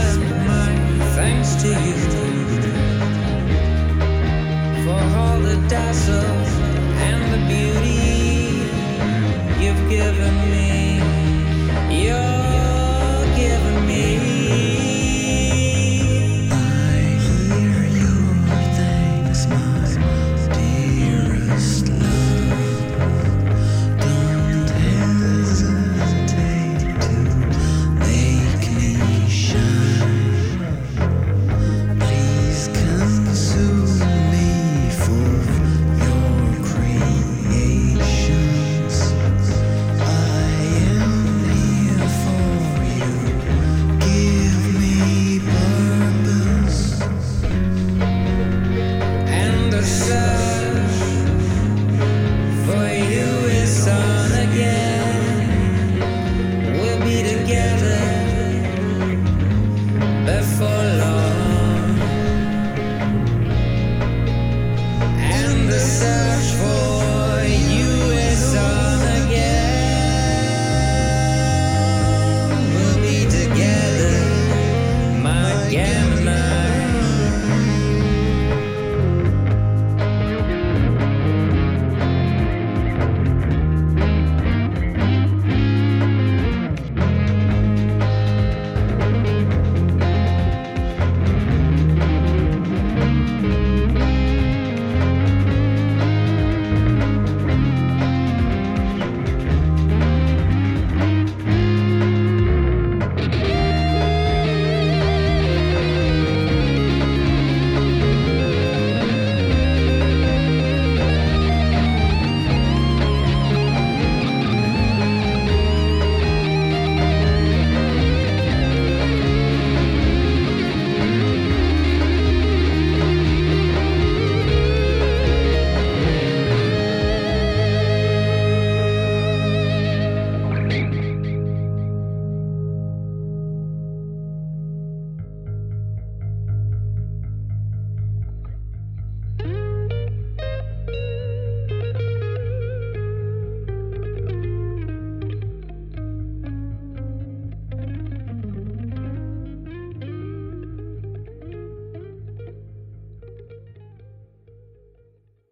my thanks to you for all the dazzle and the beauty you've given me. You're giving me. I hear your thanks, my dearest love. Don't hesitate to make me shine. Please consume me for your creations. I am here for you. Give me purpose. And the search for you is on again. We'll be together before